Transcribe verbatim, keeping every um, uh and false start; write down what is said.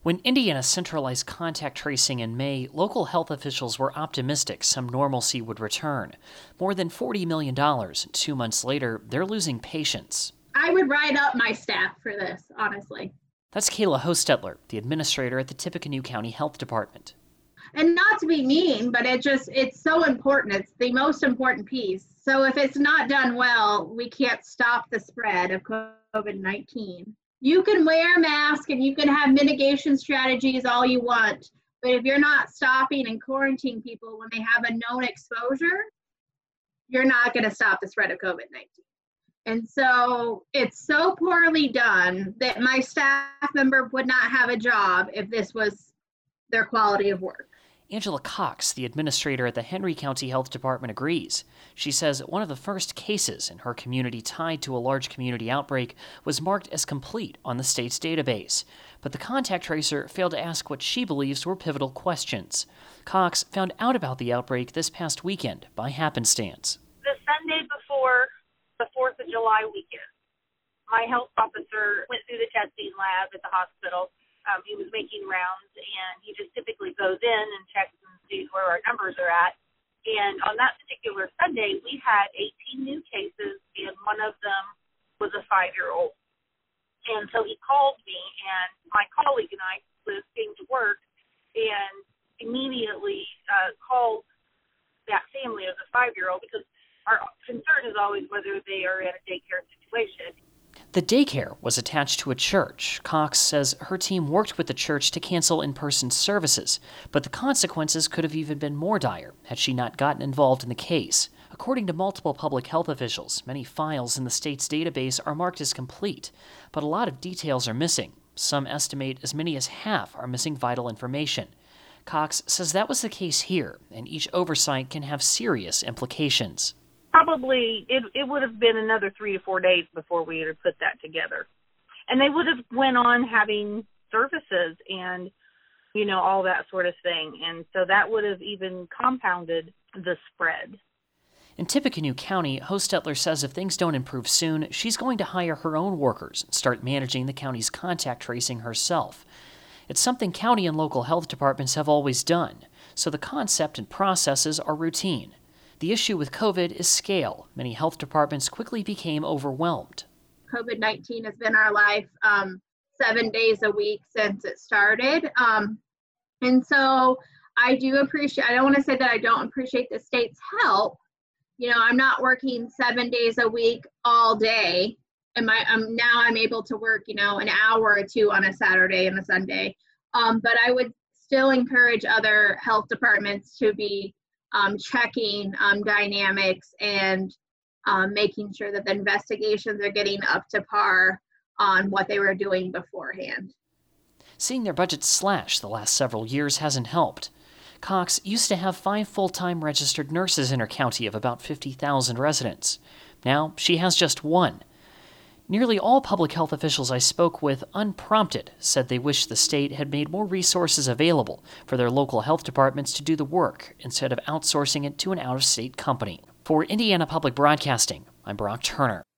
When Indiana centralized contact tracing in May, local health officials were optimistic some normalcy would return. More than forty million dollars. Two months later, they're losing patience. I would write up my staff for this, honestly. That's Kayla Hostetler, the administrator at the Tippecanoe County Health Department. And not to be mean, but it just, it's so important. It's the most important piece. So if it's not done well, we can't stop the spread of COVID nineteen. You can wear a mask and you can have mitigation strategies all you want, but if you're not stopping and quarantining people when they have a known exposure, you're not going to stop the spread of COVID nineteen. And so it's so poorly done that my staff member would not have a job if this was their quality of work. Angela Cox, the administrator at the Henry County Health Department, agrees. She says one of the first cases in her community tied to a large community outbreak was marked as complete on the state's database. But the contact tracer failed to ask what she believes were pivotal questions. Cox found out about the outbreak this past weekend by happenstance. The Sunday before the fourth of July weekend, my health officer went through the testing lab at the hospital. Um, he was making rounds, and he just typically goes in and checks and sees where our numbers are at. And on that particular Sunday, we had eighteen new cases, and one of them was a five-year-old. And so he called me, and my colleague and I came to work and immediately uh, called that family of the five-year-old, because our concern is always whether they are in a daycare situation. The daycare was attached to a church. Cox says her team worked with the church to cancel in-person services, but the consequences could have even been more dire had she not gotten involved in the case. According to multiple public health officials, many files in the state's database are marked as complete, but a lot of details are missing. Some estimate as many as half are missing vital information. Cox says that was the case here, and each oversight can have serious implications. Probably it, it would have been another three to four days before we had put that together. And they would have went on having services and, you know, all that sort of thing. And so that would have even compounded the spread. In Tippecanoe County, Hostetler says if things don't improve soon, she's going to hire her own workers and start managing the county's contact tracing herself. It's something county and local health departments have always done, so the concept and processes are routine. The issue with COVID is scale. Many health departments quickly became overwhelmed. COVID nineteen has been our life um, seven days a week since it started. Um, and so I do appreciate, I don't want to say that I don't appreciate the state's help. You know, I'm not working seven days a week all day. And my, um, now I'm able to work, you know, an hour or two on a Saturday and a Sunday. Um, but I would still encourage other health departments to be Um, checking um, dynamics and um, making sure that the investigations are getting up to par on what they were doing beforehand. Seeing their budgets slashed the last several years hasn't helped. Cox used to have five full-time registered nurses in her county of about fifty thousand residents. Now she has just one. Nearly all public health officials I spoke with, unprompted, said they wish the state had made more resources available for their local health departments to do the work instead of outsourcing it to an out-of-state company. For Indiana Public Broadcasting, I'm Brock Turner.